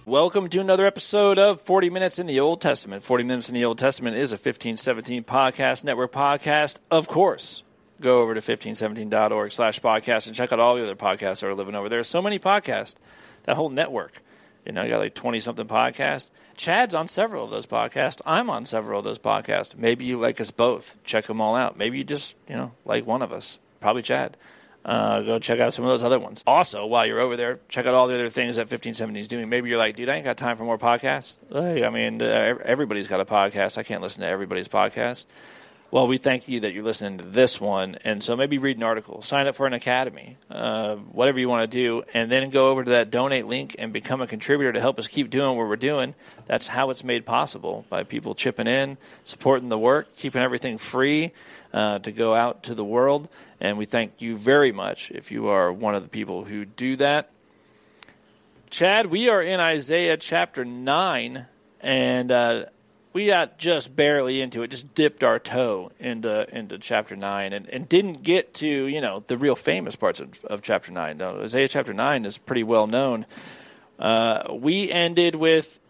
Welcome to another episode of 40 Minutes in the Old Testament. 40 Minutes in the Old Testament is a 1517 Podcast Network podcast. Of course, go over to 1517.org/podcast and check out all the other podcasts that are living over there. So many podcasts, that whole network. You know, you got like 20-something podcasts. Chad's on several of those podcasts. I'm on several of those podcasts. Maybe you like us both. Check them all out. Maybe you just, like one of us. Probably Chad. Go check out some of those other ones. Also, while you're over there, check out all the other things that 1517 is doing. Maybe you're like, dude, I ain't got time for more podcasts. Everybody's got a podcast. I can't listen to everybody's podcast. Well, we thank you that you're listening to this one. And so maybe read an article, sign up for an academy, whatever you want to do, and then go over to that donate link and become a contributor to help us keep doing what we're doing. That's how it's made possible, by people chipping in, supporting the work, keeping everything free to go out to the world. And we thank you very much if you are one of the people who do that. Chad, we are in Isaiah chapter 9, and we got just barely into it, just dipped our toe into chapter 9 and didn't get to, the real famous parts of chapter 9. No, Isaiah chapter 9 is pretty well known. We ended with,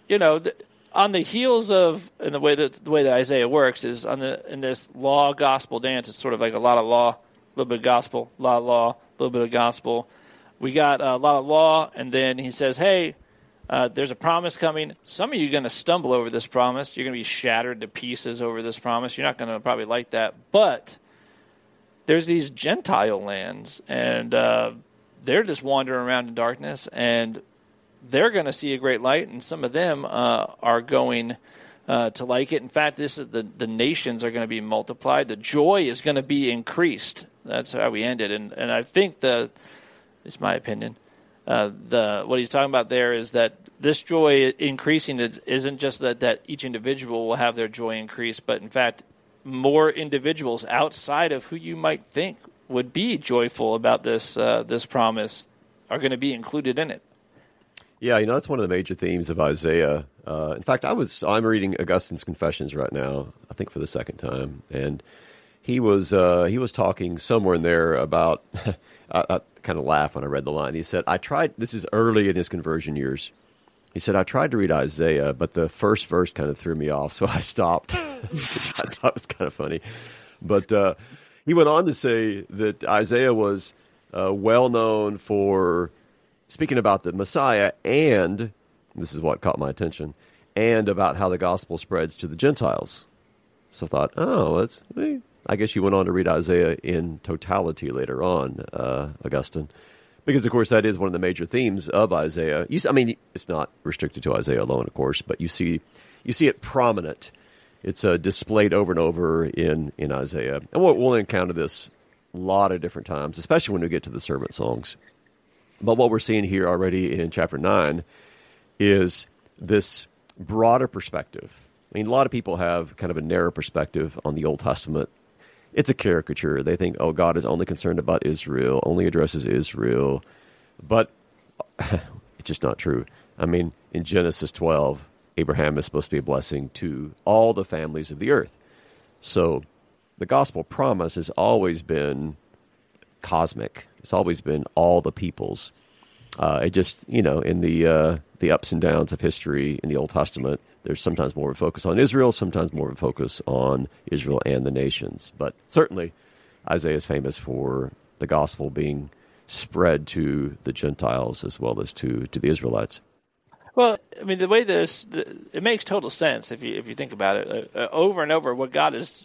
on the heels of, and the way that Isaiah works is in this law gospel dance. It's sort of like a lot of law, a little bit of gospel, a lot of law, a little bit of gospel. We got a lot of law, and then he says, hey, there's a promise coming. Some of you are going to stumble over this promise. You're going to be shattered to pieces over this promise. You're not going to probably like that. But there's these Gentile lands, and they're just wandering around in darkness, and they're going to see a great light, and some of them are going to like it. In fact, this is the nations are going to be multiplied. The joy is going to be increased. That's how we ended. And I think it's my opinion, what he's talking about there is that this joy increasing isn't just that each individual will have their joy increase, but in fact, more individuals outside of who you might think would be joyful about this promise are going to be included in it. Yeah, that's one of the major themes of Isaiah. In fact, I'm reading Augustine's Confessions right now, I think for the second time, and he was talking somewhere in there about. I kind of laughed when I read the line. He said, this is early in his conversion years. He said, I tried to read Isaiah, but the first verse kind of threw me off, so I stopped, which I thought was kind of funny. But he went on to say that Isaiah was well known for speaking about the Messiah, and this is what caught my attention, and about how the gospel spreads to the Gentiles. So I thought, I guess you went on to read Isaiah in totality later on, Augustine, because, of course, that is one of the major themes of Isaiah. It's not restricted to Isaiah alone, of course, but you see it prominent. It's displayed over and over in Isaiah. And we'll encounter this a lot of different times, especially when we get to the servant songs. But what we're seeing here already in chapter 9 is this broader perspective. A lot of people have kind of a narrow perspective on the Old Testament. It's a caricature. They think, God is only concerned about Israel, only addresses Israel. But it's just not true. In Genesis 12, Abraham is supposed to be a blessing to all the families of the earth. So the gospel promise has always been cosmic. It's always been all the peoples. It just, in the ups and downs of history in the Old Testament, there's sometimes more of a focus on Israel, sometimes more of a focus on Israel and the nations. But certainly, Isaiah is famous for the gospel being spread to the Gentiles as well as to the Israelites. Well, the way it makes total sense if you think about it. Over and over, what God is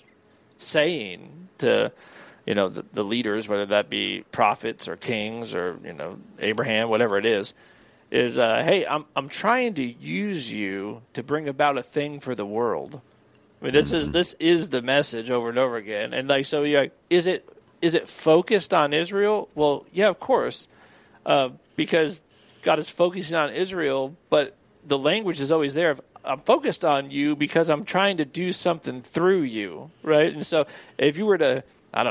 saying to the leaders, whether that be prophets or kings or Abraham, whatever it is hey, I'm trying to use you to bring about a thing for the world. This is the message over and over again. And so you're like, is it focused on Israel? Well, yeah, of course, because God is focusing on Israel, but the language is always there. I'm focused on you because I'm trying to do something through you, right? And so if you were to,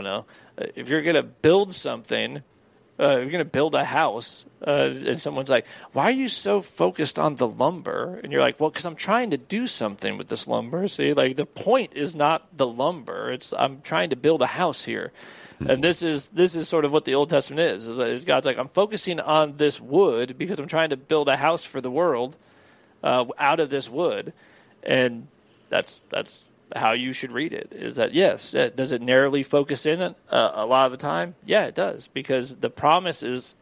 if you're going to build something, if you're going to build a house, and someone's like, why are you so focused on the lumber? And you're like, well, because I'm trying to do something with this lumber. See, the point is not the lumber. I'm trying to build a house here. And this is sort of what the Old Testament is God's like, I'm focusing on this wood because I'm trying to build a house for the world. out of this wood. And that's how you should read it, is that, yes, does it narrowly focus in a lot of the time? Yeah, it does, because the promise is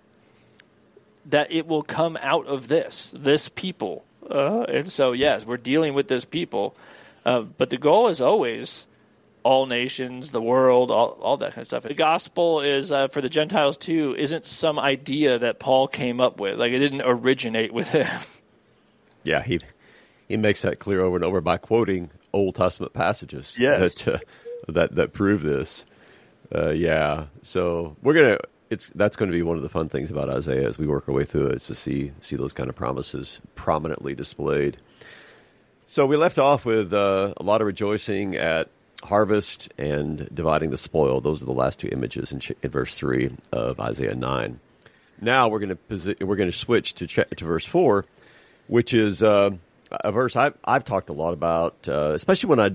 that it will come out of this people. And so, yes, we're dealing with this people. But the goal is always all nations, the world, all that kind of stuff. The gospel is, for the Gentiles too, isn't some idea that Paul came up with. Like, it didn't originate with him. Yeah, he makes that clear over and over by quoting Old Testament passages that prove this. Yeah, so that's going to be one of the fun things about Isaiah as we work our way through it, is to see those kind of promises prominently displayed. So we left off with a lot of rejoicing at harvest and dividing the spoil. Those are the last two images in verse 3 of Isaiah 9. Now we're going to switch to verse 4, which is a verse I've talked a lot about, especially when I'll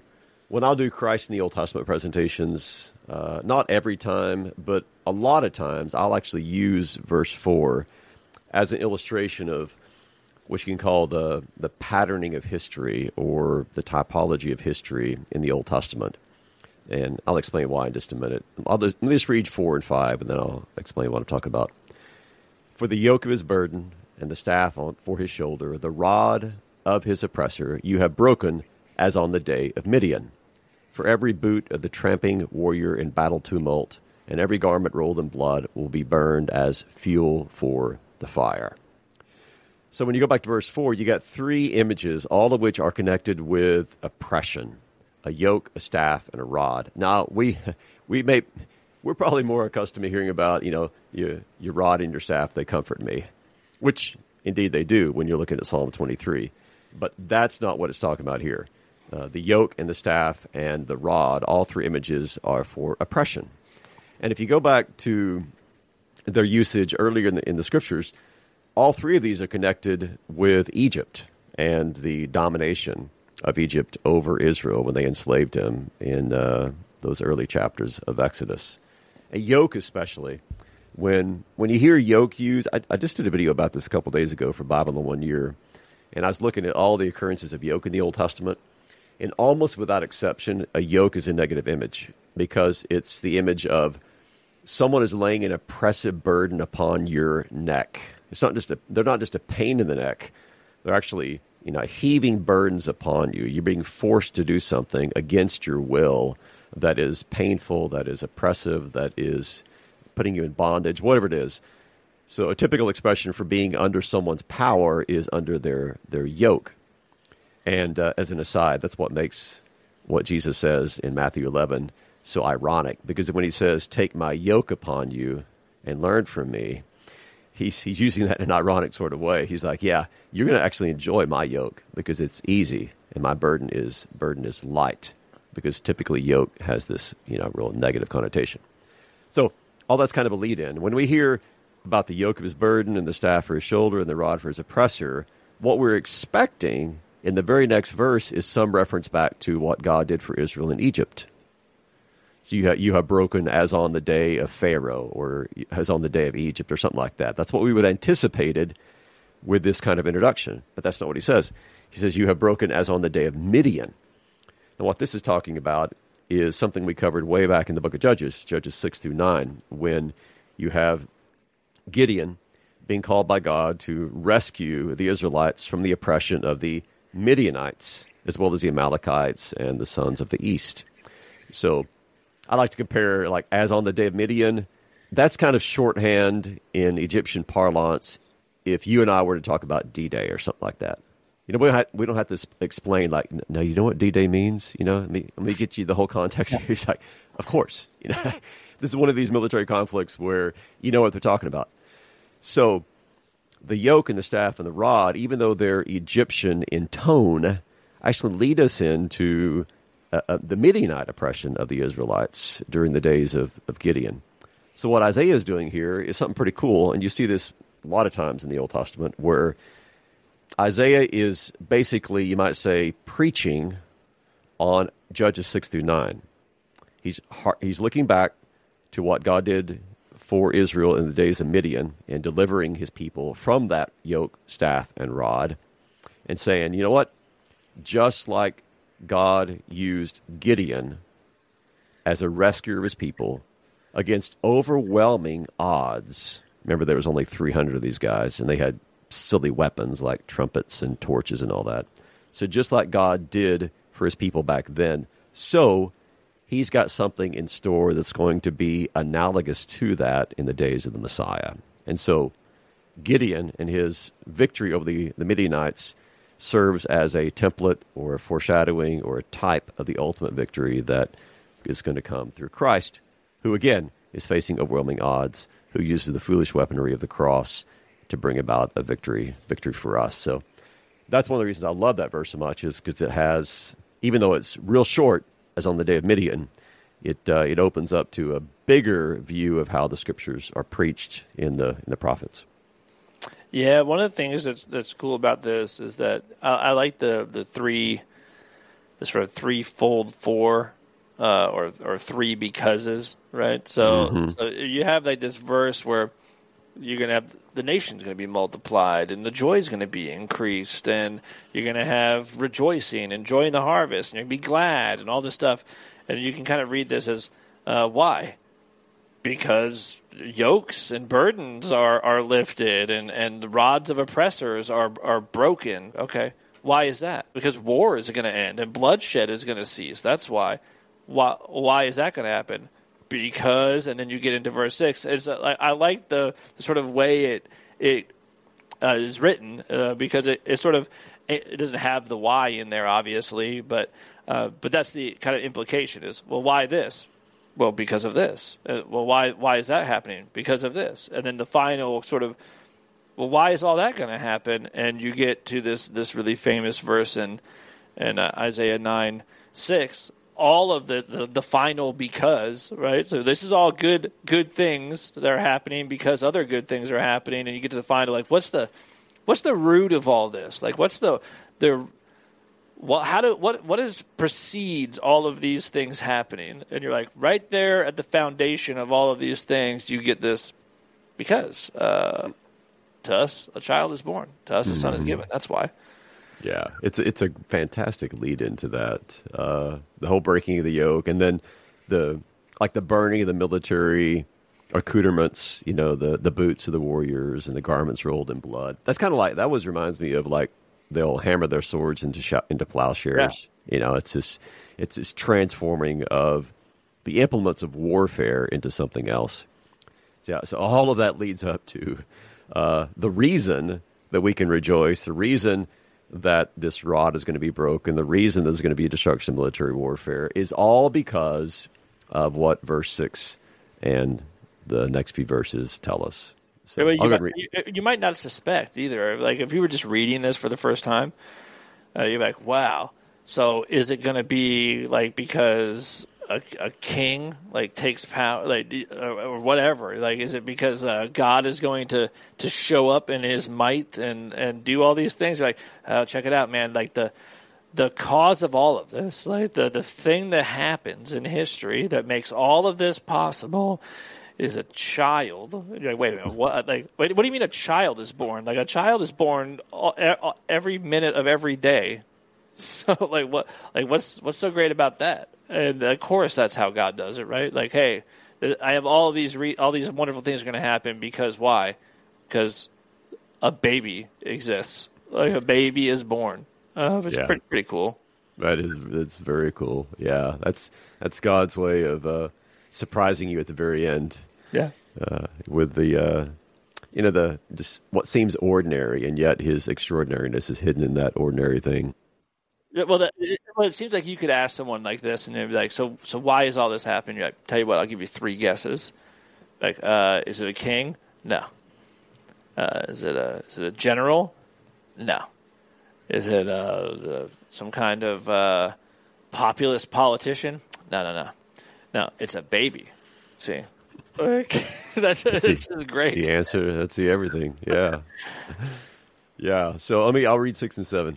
do Christ in the Old Testament presentations. Not every time, but a lot of times I'll actually use verse 4 as an illustration of what you can call the patterning of history, or the typology of history in the Old Testament. And I'll explain why in just a minute. Let me just read 4 and 5, and then I'll explain what I'm talking about. For the yoke of his burden and the staff for his shoulder, the rod of his oppressor, you have broken as on the day of Midian. For every boot of the tramping warrior in battle tumult, and every garment rolled in blood will be burned as fuel for the fire. So when you go back to verse 4, you got 3 images, all of which are connected with oppression: a yoke, a staff, and a rod. Now, we're probably more accustomed to hearing about, your rod and your staff, they comfort me, which indeed they do when you're looking at Psalm 23. But that's not what it's talking about here. The yoke and the staff and the rod, all 3 images are for oppression. And if you go back to their usage earlier in the scriptures, all 3 of these are connected with Egypt and the domination of Egypt over Israel when they enslaved him in those early chapters of Exodus. A yoke especially. When you hear yoke used, I just did a video about this a couple days ago for Bible in 1 year, and I was looking at all the occurrences of yoke in the Old Testament, and almost without exception, a yoke is a negative image, because it's the image of someone is laying an oppressive burden upon your neck. They're not just a pain in the neck. They're actually, heaving burdens upon you. You're being forced to do something against your will that is painful, that is oppressive, that is putting you in bondage, whatever it is. So a typical expression for being under someone's power is under their yoke. And as an aside, that's what makes what Jesus says in Matthew 11 so ironic, because when he says, "Take my yoke upon you and learn from me," he's using that in an ironic sort of way. He's like, yeah, you're going to actually enjoy my yoke because it's easy, and my burden is light, because typically yoke has this, real negative connotation. So all that's kind of a lead-in. When we hear about the yoke of his burden and the staff for his shoulder and the rod for his oppressor, what we're expecting in the very next verse is some reference back to what God did for Israel in Egypt. So you have broken as on the day of Pharaoh, or as on the day of Egypt, or something like that. That's what we would have anticipated with this kind of introduction. But that's not what he says. He says, you have broken as on the day of Midian. And what this is talking about is something we covered way back in the book of Judges 6-9, when you have Gideon being called by God to rescue the Israelites from the oppression of the Midianites, as well as the Amalekites and the sons of the east. So I like to compare, as on the day of Midian, that's kind of shorthand in Egyptian parlance if you and I were to talk about D-Day or something like that. We don't have to explain, no, you know what D-Day means? Let me get you the whole context. Yeah. He's like, of course. This is one of these military conflicts where you know what they're talking about. So the yoke and the staff and the rod, even though they're Egyptian in tone, actually lead us into the Midianite oppression of the Israelites during the days of Gideon. So what Isaiah is doing here is something pretty cool, and you see this a lot of times in the Old Testament, where Isaiah is basically, you might say, preaching on Judges 6-9. He's looking back to what God did for Israel in the days of Midian and delivering his people from that yoke, staff, and rod. and saying, you know what? Just like God used Gideon as a rescuer of his people against overwhelming odds. Remember, there was only 300 of these guys, and they had silly weapons like trumpets and torches and all that. So just like God did for his people back then, so he's got something in store that's going to be analogous to that in the days of the Messiah. And so Gideon and his victory over the Midianites serves as a template or a foreshadowing or a type of the ultimate victory that is going to come through Christ, who again is facing overwhelming odds, who uses the foolish weaponry of the cross to bring about a victory for us. So that's one of the reasons I love that verse so much, is because it has, even though it's real short, as on the day of Midian, it opens up to a bigger view of how the scriptures are preached in the prophets. Yeah, one of the things that's cool about this is that I like the sort of threefold four or three becauses, right? So you have like this verse where you're going to have the nation's going to be multiplied and the joy is going to be increased and you're going to have rejoicing, enjoying the harvest, and you're going to be glad and all this stuff. And you can kind of read this as why? Because yokes and burdens are lifted and the rods of oppressors are broken. Okay. Why is that? Because war is going to end and bloodshed is going to cease. That's why. Why is that going to happen? Because, and then you get into verse 6. I like the sort of way it is written because it doesn't have the why in there, obviously, but that's the kind of implication is, well, why this? Well, because of this. Well, why is that happening? Because of this. And then the final sort of, well, why is all that going to happen? And you get to this really famous verse in Isaiah 9:6. All of the final because, right? So this is all good things that are happening because other good things are happening, and you get to the final, like, what's the root of all this? Like, what's what precedes all of these things happening? And you're like, right there at the foundation of all of these things, you get this because to us a child is born, to us a son is given. That's why. Yeah, it's a fantastic lead into that. The whole breaking of the yoke, and then the burning of the military accoutrements. You know, the boots of the warriors and the garments rolled in blood. That's kind of like that. Reminds me of like they'll hammer their swords into plowshares. Yeah. You know, it's this transforming of the implements of warfare into something else. Yeah, so all of that leads up to the reason that we can rejoice. The reason that this rod is going to be broken, the reason there's going to be a destruction of military warfare is all because of what verse 6 and the next few verses tell us. So you might not suspect either. Like if you were just reading this for the first time, you're like, wow. So is it going to be like because a king like takes power, like or whatever? Like is it because God is going to show up in His might and do all these things? You're like, check it out, man. Like the cause of all of this, like the thing that happens in history that makes all of this possible is a child. You're like, wait a minute, what? Like, what do you mean a child is born? Like a child is born every minute of every day. So like what? Like what's so great about that? And of course, that's how God does it, right? Like, hey, I have all these wonderful things are going to happen because why? Because a baby exists. Like a baby is born. Which is pretty cool. That's very cool. Yeah, that's God's way of surprising you at the very end. Yeah, with the just what seems ordinary, and yet His extraordinariness is hidden in that ordinary thing. Well, it seems like you could ask someone like this, and they'd be like, "So why is all this happening?" You're like, "Tell you what, I'll give you 3 guesses. Like, is it a king? No. Is it a general? No. Is it some kind of populist politician? No. No, it's a baby. See, that's great. The answer. That's the everything. Yeah, yeah. So I'll read 6 and 7.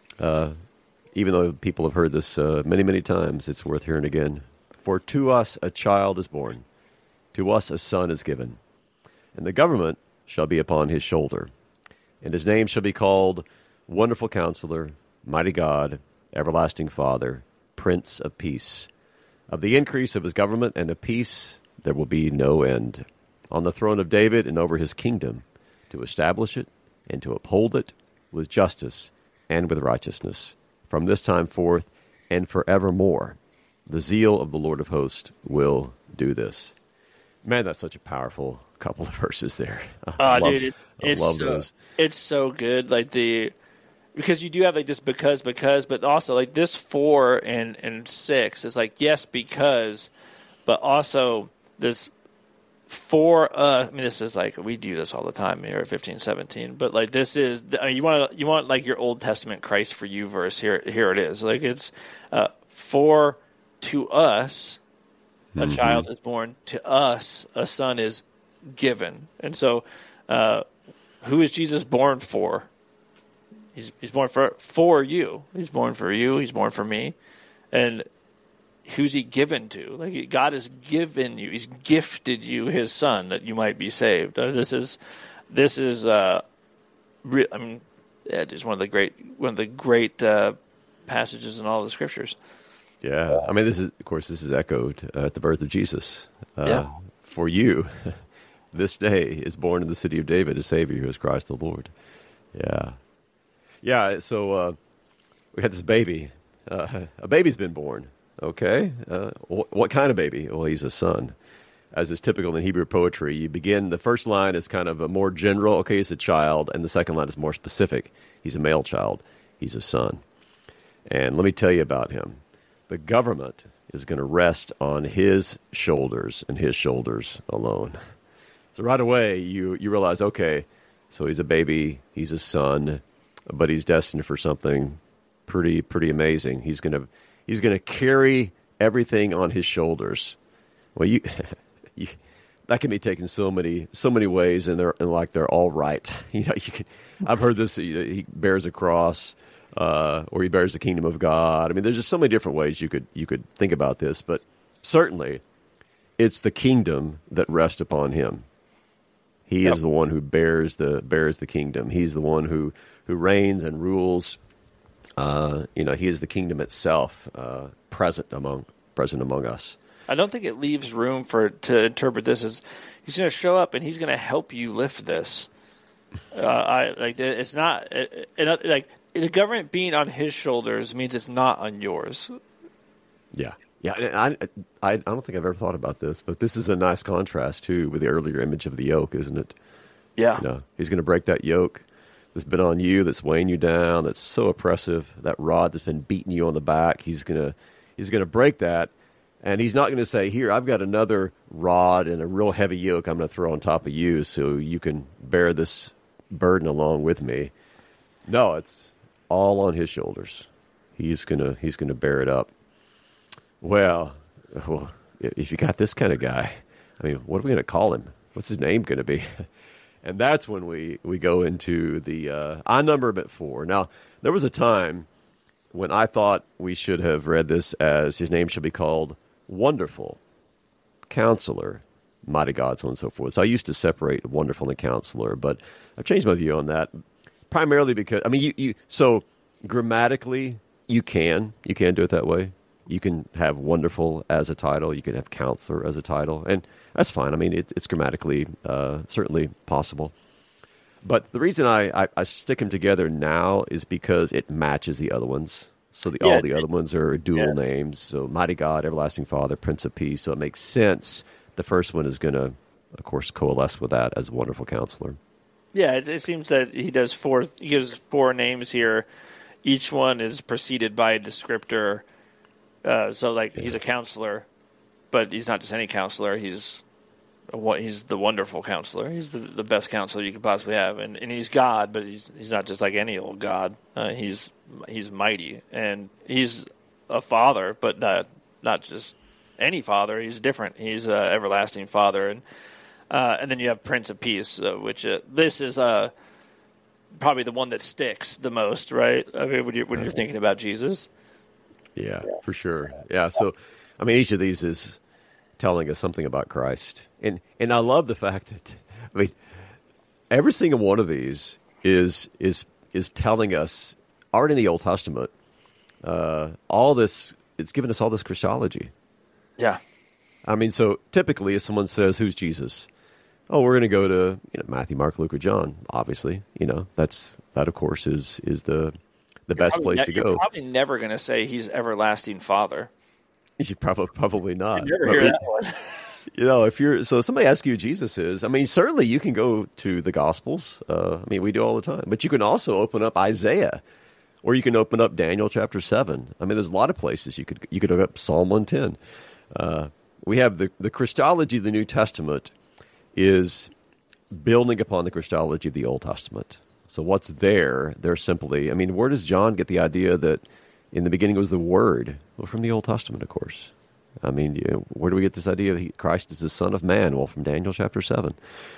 Even though people have heard this many, many times, it's worth hearing again. For to us a child is born, to us a son is given, and the government shall be upon his shoulder, and his name shall be called Wonderful Counselor, Mighty God, Everlasting Father, Prince of Peace. Of the increase of his government and of peace there will be no end. On the throne of David and over his kingdom, to establish it and to uphold it with justice and with righteousness, from this time forth and forevermore. The zeal of the Lord of hosts will do this. Man, that's such a powerful couple of verses there. I love those. It's so good. Because you do have this because, but also this 4 and 6 is yes, because, but also this for us. I mean, this is we do this all the time here at 1517, but this is, you want your Old Testament Christ for you verse here. Here it is. It's for to us a child is born, to us a son is given. And so, who is Jesus born for? He's born for you. He's born for you. He's born for me. And who's he given to? God has given you. He's gifted you his son that you might be saved. This is just one of the great passages in all the scriptures. Yeah. I mean, this is echoed at the birth of Jesus. For you, this day is born in the city of David a Savior who is Christ the Lord. Yeah. Yeah, so we had this baby. A baby's been born, okay? What kind of baby? Well, he's a son. As is typical in Hebrew poetry, you begin, the first line is kind of a more general, okay, he's a child, and the second line is more specific. He's a male child. He's a son. And let me tell you about him. The government is going to rest on his shoulders and his shoulders alone. So right away, you realize, okay, so he's a baby, he's a son, but he's destined for something pretty amazing. He's gonna carry everything on his shoulders. Well, that can be taken so many ways, and they're all right. I've heard this. He bears a cross, or he bears the kingdom of God. I mean, there's just so many different ways you could think about this, but certainly, it's the kingdom that rests upon him. He is the one who bears the kingdom. He's the one who reigns and rules. He is the kingdom itself, present among us. I don't think it leaves room to interpret this as he's going to show up and he's going to help you lift this. It's not the government being on his shoulders means it's not on yours. Yeah. Yeah, I don't think I've ever thought about this, but this is a nice contrast, too, with the earlier image of the yoke, isn't it? Yeah. He's going to break that yoke that's been on you, that's weighing you down, that's so oppressive, that rod that's been beating you on the back. He's going to break that, and he's not going to say, here, I've got another rod and a real heavy yoke I'm going to throw on top of you so you can bear this burden along with me. No, it's all on his shoulders. He's going to bear it up. Well, if you got this kind of guy, I mean, what are we going to call him? What's his name going to be? And that's when we go into the I number him at 4. Now, there was a time when I thought we should have read this as his name should be called Wonderful, Counselor, Mighty God, so on and so forth. So I used to separate Wonderful and Counselor, but I've changed my view on that, primarily because, I mean, so grammatically, you can do it that way. You can have Wonderful as a title. You can have Counselor as a title. And that's fine. I mean, it's grammatically certainly possible. But the reason I stick them together now is because it matches the other ones. So all the other ones are dual names. So Mighty God, Everlasting Father, Prince of Peace. So it makes sense. The first one is going to, of course, coalesce with that as Wonderful Counselor. Yeah, it seems that he gives 4 names here. Each one is preceded by a descriptor. He's a counselor, but he's not just any counselor. He's the wonderful counselor. He's the best counselor you could possibly have, and he's God, but he's not just like any old God. He's mighty, and he's a father, but not just any father. He's different. He's an everlasting Father, and then you have Prince of Peace, which this is probably the one that sticks the most, right? I mean, when you're thinking about Jesus. Yeah, for sure. Yeah, so, I mean, each of these is telling us something about Christ. And I love the fact that, I mean, every single one of these is is telling us, already in the Old Testament, all this, it's given us all this Christology. Yeah. I mean, so typically if someone says, who's Jesus? Oh, we're going to go to Matthew, Mark, Luke, or John, obviously. That, of course, is the best place to go. You're probably never going to say he's everlasting Father. You probably not. You never hear that one. So somebody asks you who Jesus is, I mean, certainly you can go to the Gospels. We do all the time. But you can also open up Isaiah, or you can open up Daniel chapter 7. I mean, there's a lot of places you could open up Psalm 110. We have the Christology of the New Testament is building upon the Christology of the Old Testament. So what's there? They're simply, where does John get the idea that in the beginning was the Word? Well, from the Old Testament, of course. Where do we get this idea that Christ is the Son of Man? Well, from Daniel chapter 7.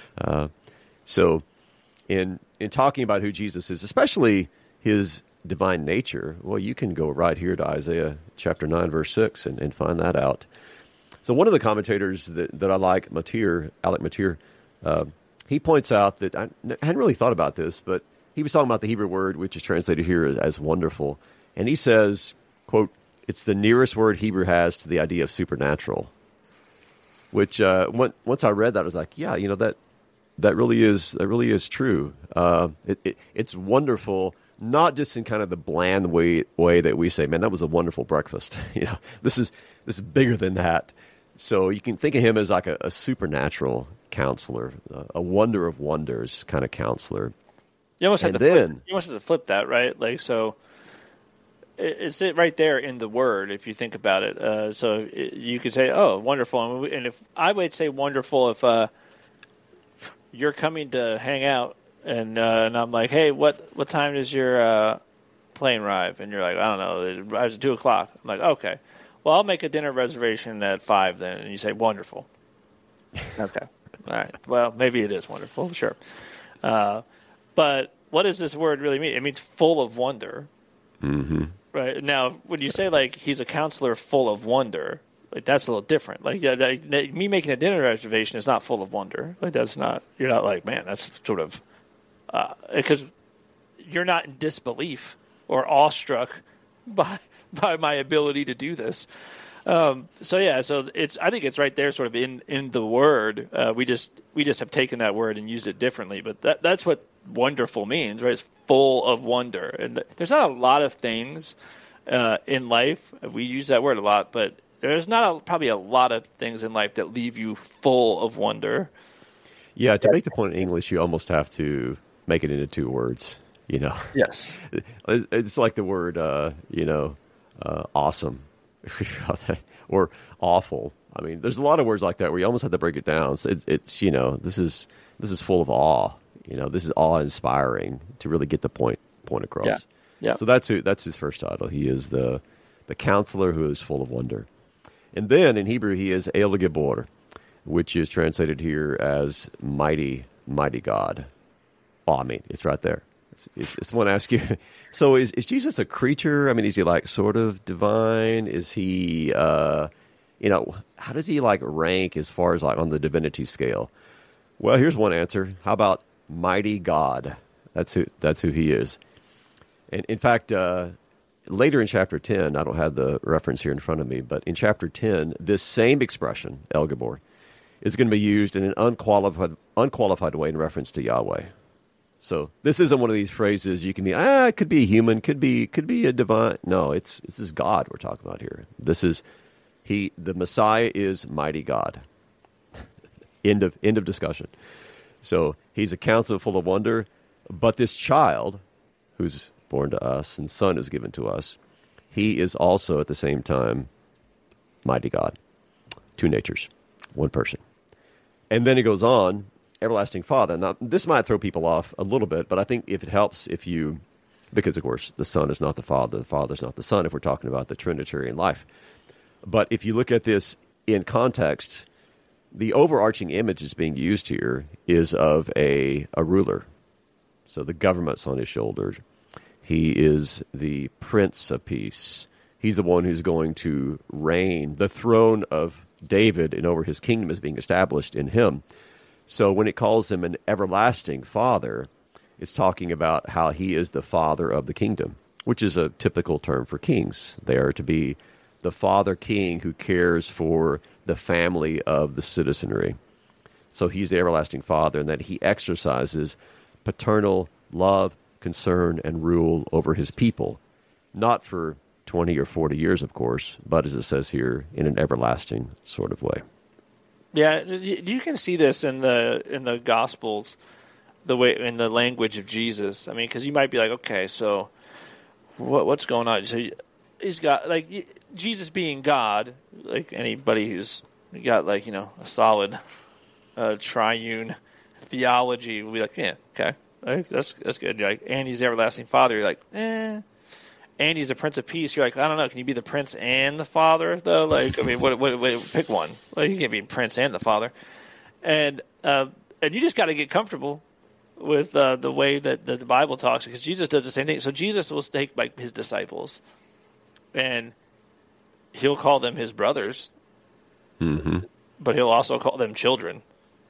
So in talking about who Jesus is, especially his divine nature, well, you can go right here to Isaiah chapter 9, verse 6 and find that out. So one of the commentators that I like, Alec Motyer, he points out that I hadn't really thought about this, but he was talking about the Hebrew word, which is translated here as wonderful. And he says, quote, it's the nearest word Hebrew has to the idea of supernatural, which once I read that, I was like, yeah, that really is true. It's wonderful, not just in kind of the bland way that we say, man, that was a wonderful breakfast. This is bigger than that. So you can think of him as like a supernatural counselor, a wonder of wonders kind of counselor. You almost have to flip that, right? Like, so it's right there in the word, if you think about it. So you could say, oh, wonderful. And if I would say wonderful if you're coming to hang out and I'm like, hey, what time does your plane arrive? And you're like, I don't know, it arrives at 2 o'clock. I'm like, okay. Well, I'll make a dinner reservation at 5 then. And you say, wonderful. Okay. All right. Well, maybe it is wonderful. Sure. But what does this word really mean? It means full of wonder. Mm-hmm. Right. Now, when you say, like, he's a counselor full of wonder, like, that's a little different. Like, me making a dinner reservation is not full of wonder. Like, that's not, you're not like, man, that's sort of, because you're not in disbelief or awestruck by my ability to do this. So I think it's right there, sort of in the word. We just have taken that word and used it differently. But that's what wonderful means, right? It's full of wonder, and there's not a lot of things in life. We use that word a lot, but there's not probably a lot of things in life that leave you full of wonder. Yeah, to make the point in English, you almost have to make it into 2 words. Yes, it's like the word, awesome. Or awful. I mean, there's a lot of words like that where you almost have to break it down. So it's this is full of awe. This is awe-inspiring to really get the point across. Yeah. Yeah. So that's his first title. He is the counselor who is full of wonder. And then in Hebrew he is El Gibor, which is translated here as mighty, mighty God. Oh, it's right there. Someone asks you, so is Jesus a creature? I mean, is he like sort of divine? Is he, how does he like rank as far as like on the divinity scale? Well, here's one answer. How about mighty God? That's who he is. And in fact, later in chapter 10, I don't have the reference here in front of me, but in chapter 10, this same expression, El Gibor, is going to be used in an unqualified way in reference to Yahweh. So this isn't one of these phrases you can be, it could be a human, could be a divine. No, this is God we're talking about here. The Messiah is mighty God. End of discussion. So he's a counselor full of wonder, but this child who's born to us and son is given to us, he is also at the same time mighty God. 2 natures, 1 person. And then it goes on, everlasting Father. Now, this might throw people off a little bit, but I think if it helps because, of course, the Son is not the Father is not the Son, if we're talking about the Trinitarian life. But if you look at this in context, the overarching image that's being used here is of a ruler. So the government's on his shoulders. He is the Prince of Peace. He's the one who's going to reign. The throne of David and over his kingdom is being established in him. So when it calls him an everlasting Father, it's talking about how he is the father of the kingdom, which is a typical term for kings. They are to be the father king who cares for the family of the citizenry. So he's the everlasting father, and that he exercises paternal love, concern, and rule over his people, not for 20 or 40 years, of course, but as it says here, in an everlasting sort of way. Yeah, you can see this in the Gospels, the way in the language of Jesus. I mean, because you might be like, okay, so what's going on? So he's got like Jesus being God, like anybody who's got like a solid triune theology will be like, yeah, okay, that's good. You're like, and he's the everlasting Father. You're like, and he's the Prince of Peace. You're like, I don't know. Can you be the Prince and the Father though? Like, I mean, what pick one. Like, you can't be Prince and the Father. And you just got to get comfortable with the way that the Bible talks, because Jesus does the same thing. So Jesus will take like his disciples, and he'll call them his brothers, but he'll also call them children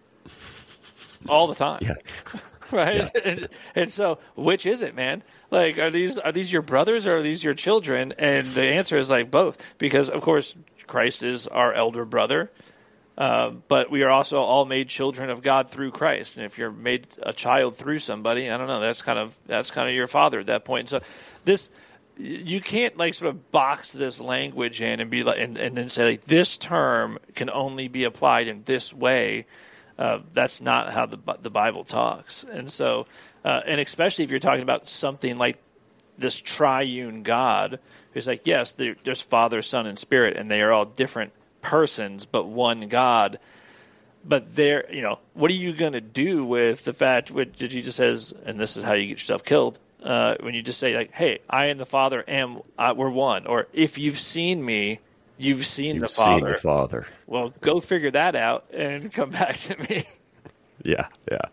all the time. Yeah. Right? Yeah. And so, which is it, man? Like, are these your brothers or are these your children? And the answer is like both, because of course Christ is our elder brother, but we are also all made children of God through Christ. And if you're made a child through somebody, I don't know, that's kind of your father at that point. And so you can't like sort of box this language in and be like, and then say like, this term can only be applied in this way. That's not how the Bible talks. And so, and especially if you're talking about something like this triune God, who's like, yes, there's Father, Son, and Spirit, and they are all different persons, but one God. But what are you going to do with the fact that Jesus says, and this is how you get yourself killed, when you just say like, hey, I and the Father we're one, or if you've seen me, you've seen the Father. Well, go figure that out and come back to me. Yeah,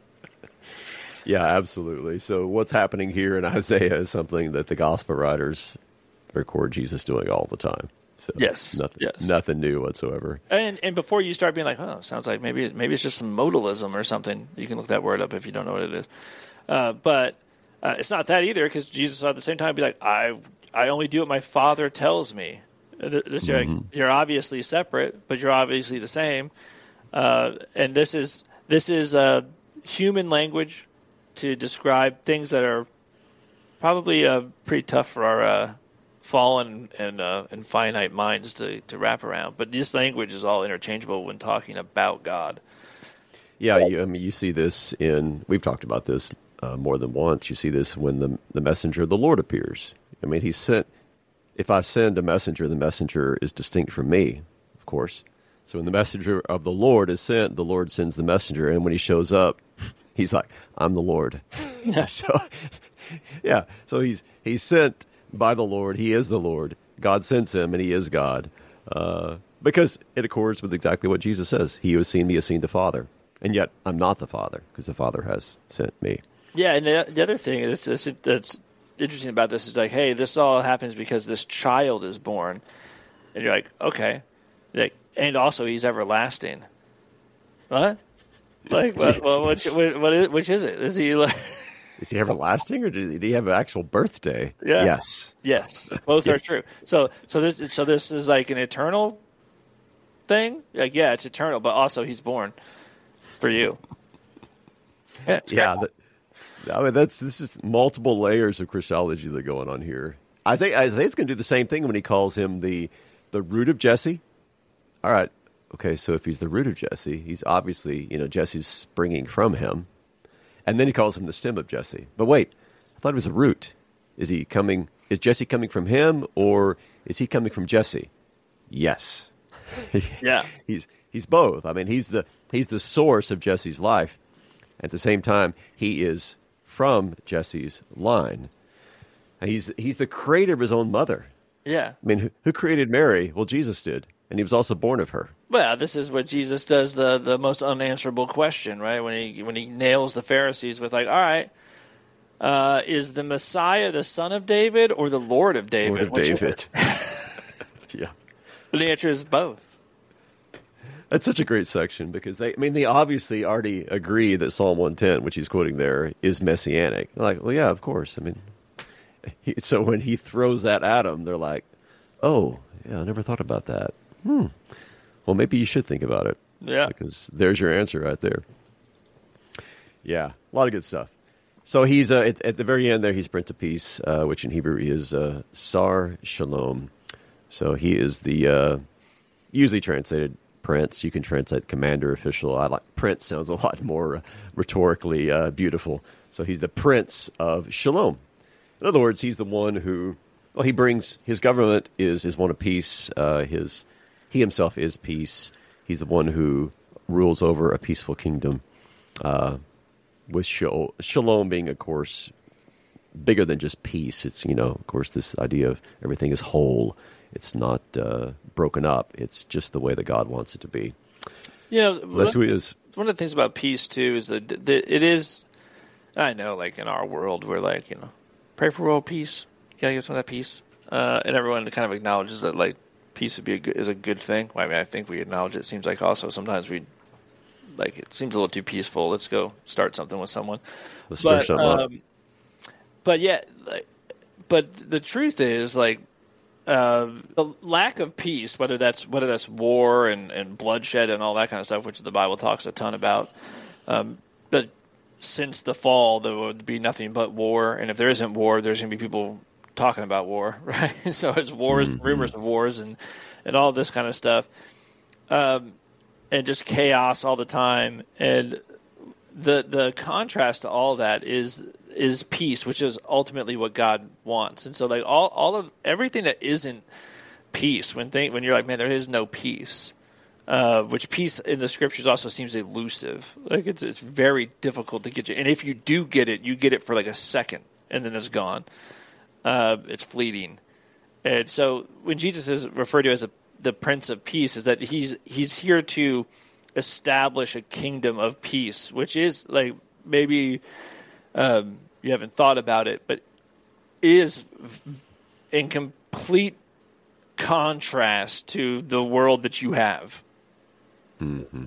absolutely. So what's happening here in Isaiah is something that the gospel writers record Jesus doing all the time. So nothing new whatsoever. And before you start being like, oh, sounds like maybe it's just some modalism or something. You can look that word up if you don't know what it is. But it's not that either, because Jesus at the same time be like, I only do what my Father tells me. You're obviously separate, but you're obviously the same. And this is human language to describe things that are probably pretty tough for our fallen and finite minds to wrap around. But this language is all interchangeable when talking about God. Yeah, you see this we've talked about this more than once. You see this when the messenger of the Lord appears. I mean, he's sent. If I send a messenger, the messenger is distinct from me, of course. So when the messenger of the Lord is sent, the Lord sends the messenger. And when he shows up, he's like, I'm the Lord. So he's sent by the Lord. He is the Lord. God sends him, and he is God. Because it accords with exactly what Jesus says. He who has seen me has seen the Father. And yet I'm not the Father, because the Father has sent me. Yeah, and the other thing is that's interesting about this is like, hey, this all happens because this child is born, and you're like, okay, like, and also he's everlasting. What? Like, well, which is it? Is he like? Is he everlasting, or did he have an actual birthday? Yeah. Yes, both are true. So this is like an eternal thing. Like, yeah, it's eternal, but also he's born for you. Yeah. I mean, this is multiple layers of Christology that are going on here. Isaiah's going to do the same thing when he calls him the root of Jesse. All right, okay, so if he's the root of Jesse, he's obviously, Jesse's springing from him. And then he calls him the stem of Jesse. But wait, I thought it was a root. Is Jesse coming from him, or is he coming from Jesse? Yes. Yeah. He's both. I mean, he's the source of Jesse's life. At the same time, he is from Jesse's line. He's the creator of his own mother. Yeah. I mean, who created Mary? Well, Jesus did. And he was also born of her. Well, this is what Jesus does, the most unanswerable question, right? When he nails the Pharisees with like, all right, is the Messiah the son of David or the Lord of David? Lord of David. Yeah. The answer is both. That's such a great section because they obviously already agree that Psalm 110, which he's quoting there, is messianic. They're like, well, yeah, of course. I mean, so when he throws that at them, they're like, oh, yeah, I never thought about that. Well, maybe you should think about it. Yeah. Because there's your answer right there. Yeah, a lot of good stuff. So he's at the very end there, he's Prince of Peace, which in Hebrew is Sar Shalom. So he is the usually translated Prince. You can translate commander, official. I like Prince, sounds a lot more rhetorically beautiful. So he's the Prince of Shalom. In other words, he's the one who, well, he brings, his government is one of peace. He himself is peace. He's the one who rules over a peaceful kingdom. With shalom being, of course, bigger than just peace. It's, of course, this idea of everything is whole. It's not broken up. It's just the way that God wants it to be. That's who he is. One of the things about peace, too, is that it is, I know, like in our world, we're like, pray for world peace. You got to get some of that peace. And everyone kind of acknowledges that, like, peace is a good thing. Well, I mean, I think we acknowledge it. It seems like also sometimes we it seems a little too peaceful. Let's go start something with someone. Let's start something up. But yeah, but the truth is, like, the lack of peace, whether that's war and bloodshed and all that kind of stuff, which the Bible talks a ton about. But since the fall, there would be nothing but war, and if there isn't war, there's going to be people talking about war, right? So it's wars, rumors of wars, and all this kind of stuff. And just chaos all the time, and the contrast to all that is peace, which is ultimately what God wants. And so, like all of everything that isn't peace, when you're like, man, there is no peace, which peace in the scriptures also seems elusive. Like it's very difficult to get you, and if you do get it, you get it for like a second, and then it's gone. It's fleeting, and so when Jesus is referred to as the Prince of Peace, is that he's here to establish a kingdom of peace, which is like maybe you haven't thought about it, but is in complete contrast to the world that you have. Mm-hmm.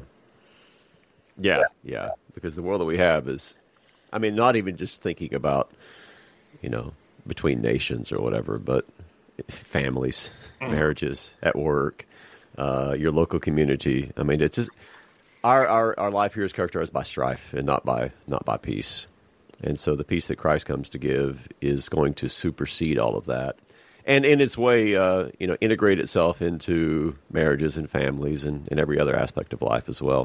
Yeah, because the world that we have is, I mean, not even just thinking about, between nations or whatever, but families, marriages, at work, your local community. I mean, it's just our life here is characterized by strife and not by peace. And so the peace that Christ comes to give is going to supersede all of that, and in its way, integrate itself into marriages and families and every other aspect of life as well.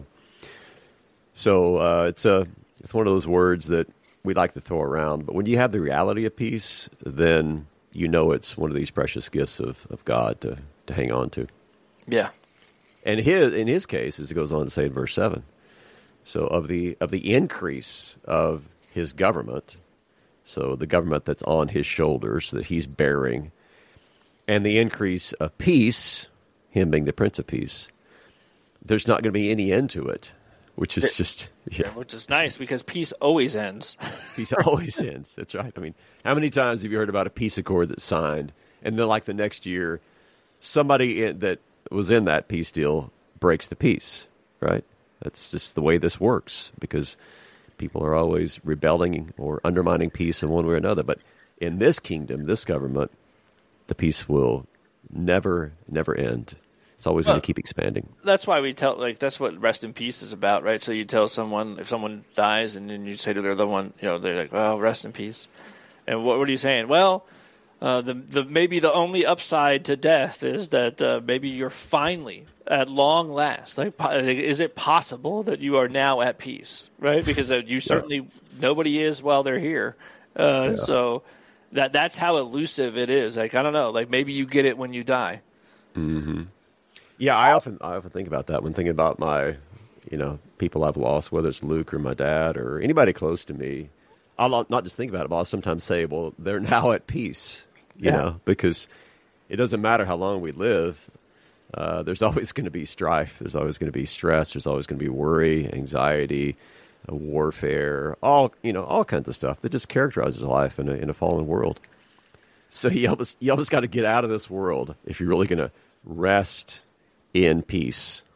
So it's one of those words that we like to throw around, but when you have the reality of peace, then it's one of these precious gifts of God to hang on to. Yeah. And in his case, as it goes on to say in verse 7, so of the increase of his government, so the government that's on his shoulders that he's bearing, and the increase of peace, him being the Prince of Peace, there's not going to be any end to it, which is just... Yeah. Which is nice, because peace always ends. Peace always ends. That's right. I mean, how many times have you heard about a peace accord that's signed, and then like the next year, somebody that was in that peace deal breaks the peace, right? That's just the way this works, because people are always rebelling or undermining peace in one way or another. But in this kingdom, this government, the peace will never end. It's always going to keep expanding. That's why we that's what rest in peace is about, right? So you tell someone, if someone dies, and then you say to the other one, they're like, well, rest in peace. And what are you saying? Well, maybe the only upside to death is that maybe you're finally, at long last, like, is it possible that you are now at peace, right? Because you certainly, nobody is while they're here. So that's how elusive it is. Like, I don't know, like maybe you get it when you die. Mm-hmm. Yeah, I often think about that when thinking about my, people I've lost, whether it's Luke or my dad or anybody close to me. I'll not just think about it, but I'll sometimes say, well, they're now at peace, because it doesn't matter how long we live. There's always going to be strife. There's always going to be stress. There's always going to be worry, anxiety, warfare, all kinds of stuff that just characterizes life in a fallen world. So you almost got to get out of this world if you're really going to rest in peace.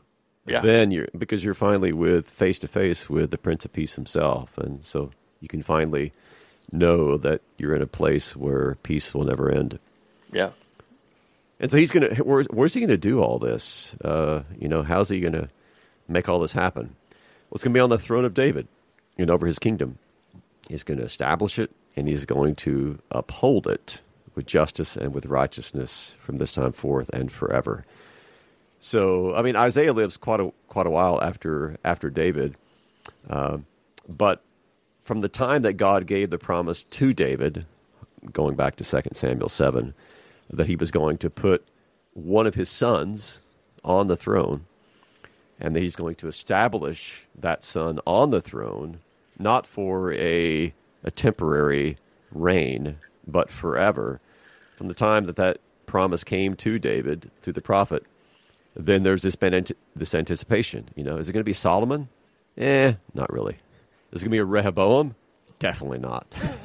then because you're finally face to face with the Prince of Peace himself, and so you can finally know that you're in a place where peace will never end. Yeah. And so he's going to, where's he going to do all this? How's he going to make all this happen? Well, it's going to be on the throne of David and over his kingdom. He's going to establish it, and he's going to uphold it with justice and with righteousness from this time forth and forever. So, I mean, Isaiah lives quite a while after David, but from the time that God gave the promise to David, going back to 2 Samuel 7, that he was going to put one of his sons on the throne, and that he's going to establish that son on the throne, not for a temporary reign, but forever. From the time that promise came to David through the prophet, then there's this anticipation. Is it going to be Solomon? Not really. Is it going to be a Rehoboam? Definitely not.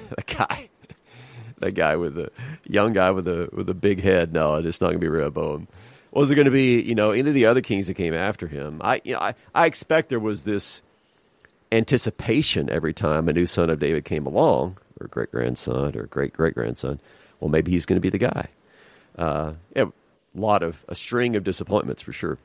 That guy with the young guy with a big head. No, it's not going to be Rehoboam. What was it going to be? Any of the other kings that came after him? I expect there was this anticipation every time a new son of David came along, or great grandson, or great great grandson. Well, maybe he's going to be the guy. A string of disappointments for sure.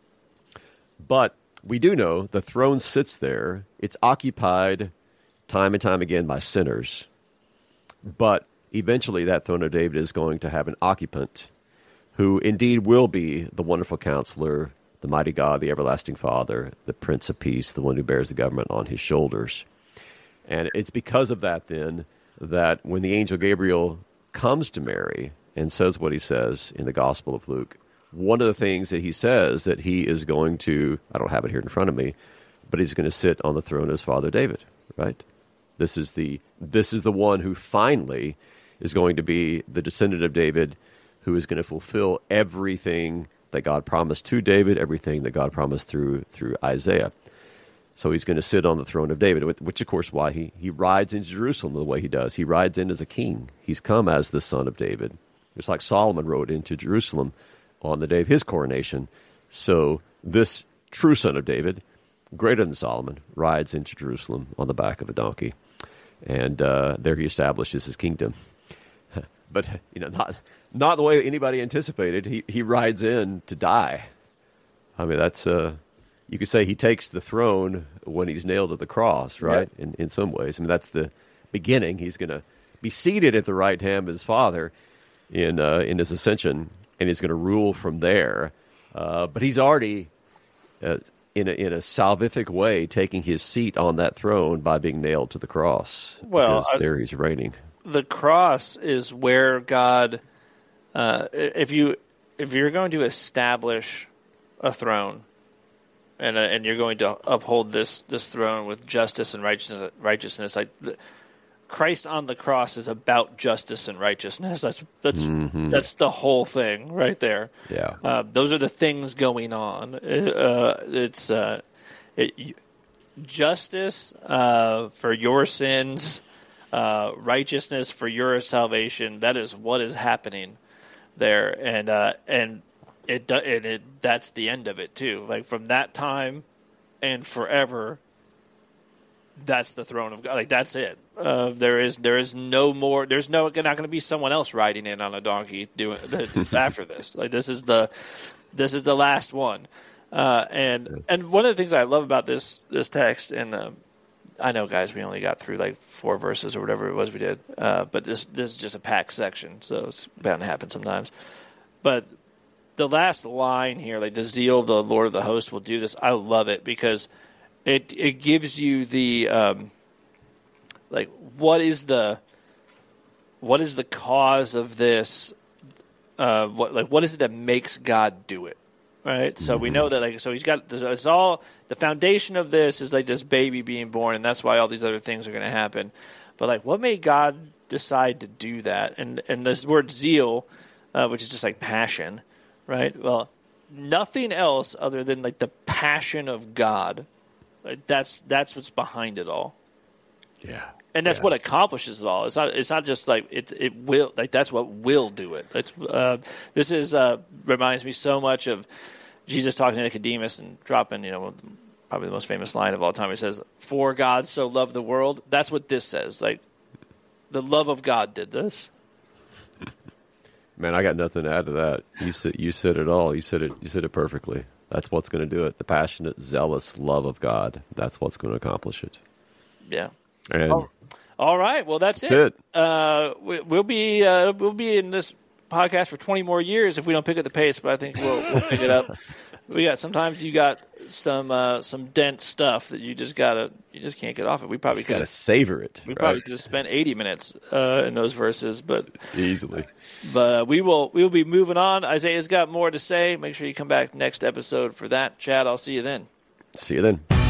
But we do know the throne sits there. It's occupied time and time again by sinners. But eventually that throne of David is going to have an occupant who indeed will be the wonderful counselor, the mighty God, the everlasting Father, the Prince of Peace, the one who bears the government on his shoulders. And it's because of that then that when the angel Gabriel comes to Mary and says what he says in the Gospel of Luke, one of the things that he says that he is going to, I don't have it here in front of me, but he's going to sit on the throne of his father David, right? This is the one who finally is going to be the descendant of David, who is going to fulfill everything that God promised to David, everything that God promised through Isaiah. So he's going to sit on the throne of David, which of course why he rides into Jerusalem the way he does. He rides in as a king. He's come as the son of David. Just like Solomon rode into Jerusalem on the day of his coronation. So this true son of David, greater than Solomon, rides into Jerusalem on the back of a donkey. And there he establishes his kingdom. But not the way anybody anticipated. He rides in to die. I mean, that's you could say he takes the throne when he's nailed to the cross, right? Yeah. In some ways, I mean, that's the beginning. He's going to be seated at the right hand of his Father in his ascension, and he's going to rule from there. But he's already in a salvific way taking his seat on that throne by being nailed to the cross. Well, because there he's reigning. The cross is where God, if you're going to establish a throne, and you're going to uphold this throne with justice and righteousness, like Christ on the cross is about justice and righteousness. That's the whole thing right there. Yeah, those are the things going on. It's justice for your sins. Righteousness for your salvation. That is what is happening there, and that's the end of it too. Like from that time and forever, that's the throne of God. Like that's it. There is no more. There's not going to be someone else riding in on a donkey doing after this. Like this is the last one. And one of the things I love about this text, and I know, guys, we only got through like 4 verses or whatever it was we did, but this is just a packed section, so it's bound to happen sometimes. But the last line here, like the zeal of the Lord of the host will do this, I love it because it gives you the like what is the cause of this? What is it that makes God do it? Right, so we know that he's got it's all the foundation of this is like this baby being born, and that's why all these other things are going to happen. But like, what made God decide to do that? And this word zeal, which is just like passion, right? Well, nothing else other than like the passion of God. Like, that's what's behind it all. Yeah. And that's what accomplishes it all. It's not just like it will, like that's what will do it. This reminds me so much of Jesus talking to Nicodemus and dropping, probably the most famous line of all time. He says, "For God so loved the world." That's what this says. Like, the love of God did this. Man, I got nothing to add to that. You said it all. You said it perfectly. That's what's going to do it. The passionate, zealous love of God. That's what's going to accomplish it. Yeah. And all right. Well, that's it. We'll be in this podcast for 20 more years if we don't pick up the pace, but I think we'll pick it up. Sometimes you got some dense stuff that you just can't get off it. We probably got to savor it. We probably could have spent 80 minutes in those verses, but easily. But we'll be moving on. Isaiah's got more to say. Make sure you come back next episode for that. Chad, I'll see you then. See you then.